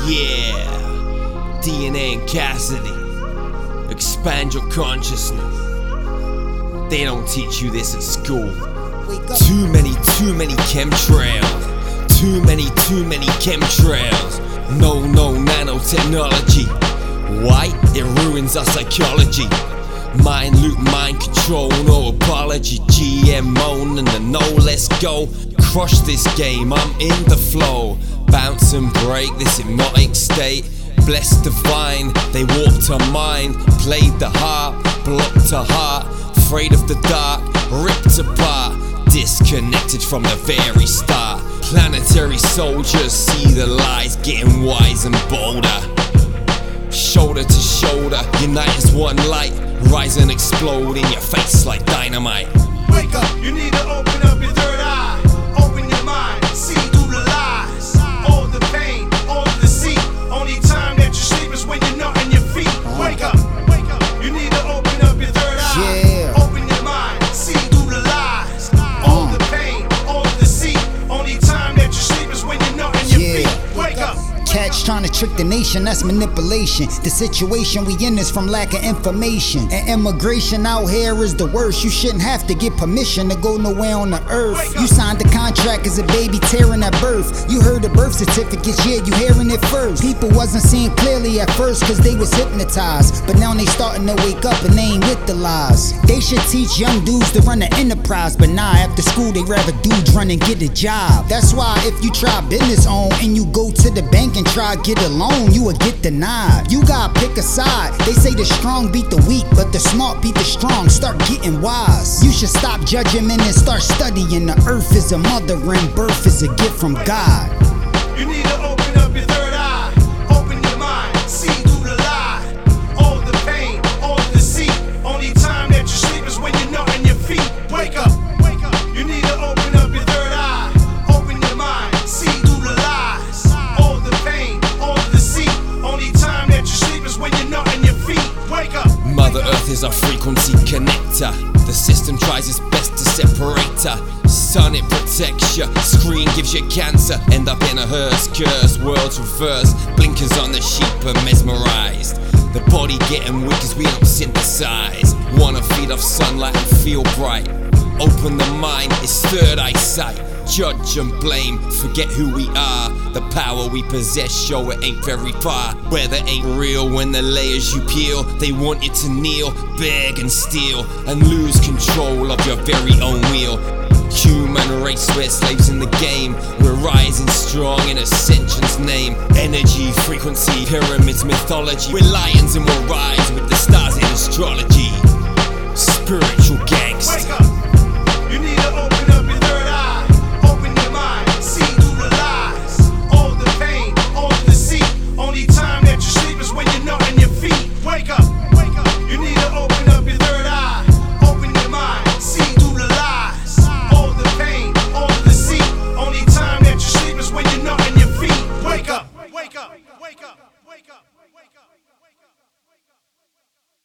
Yeah, DNA and Cassidy. Expand your consciousness. They don't teach you this at school. Too many chemtrails. Too many chemtrails. No nanotechnology. Why? It ruins our psychology. Mind loop, mind control, no apology. GMO, no, let's go. Crush this game, I'm in the flow. Bounce and break this hypnotic state. Blessed divine, they warped our mind. Played the harp, blocked our heart. Afraid of the dark, ripped apart. Disconnected from the very start. Planetary soldiers see the lies, getting wise and bolder. Shoulder to shoulder, unite as one light. Rise and explode in your face like dynamite. Wake up, you need to open up your third eye. Open your mind, see through the lies. All the pain, all the deceit. Only time that you sleep is when you're not on your feet. Wake up, you need to open up your third eye. Open your mind, see through the lies. All the pain, all the deceit. Only time that you sleep is when you're not on your feet. Wake up. Cats trying to trick the nation, that's manipulation. The situation we in is from lack of information. And immigration out here is the worst. You shouldn't have to get permission to go nowhere on the earth. You signed the contract as a baby tearing at birth. You heard the birth certificates, yeah, you hearing it first. People wasn't seeing clearly at first cause they was hypnotized. But now they starting to wake up and they ain't with the lies. They should teach young dudes to run an enterprise. But nah, after school they rather dudes run and get a job. That's why if you try business on and you go to the bank and try to get a loan, you will get denied. You gotta pick a side. They say the strong beat the weak, but the smart beat the strong. Start getting wise. You should stop judging men and start studying. The earth is a mother and birth is a gift from God. You need to open up your third eye. Open your mind, see through the lie. All the pain, all the deceit. Only time that you sleep is when you're not on your feet. Wake up, you need to open up your third eye. Open your mind, see through the lies. All the pain, all the deceit. Only time that you sleep is when you're not on your feet. Wake up. Mother Earth is our frequency connector. The system tries its best to separate her. Sun, it protects you. Screen gives you cancer. End up in a hearse, curse. Worlds reverse. Blinkers on the sheep are mesmerized. The body getting weak as we don't synthesize. Wanna feed off sunlight and feel bright. Open the mind, it's third eyesight. Judge and blame, forget who we are. The power we possess, show it ain't very far. Weather ain't real when the layers you peel. They want you to kneel, beg and steal, and lose control of your very own wheel. Human race, we're slaves in the game. We're rising strong in Ascension's name. Energy, frequency, pyramids, mythology. We're lions and we'll rise with the stars in astrology.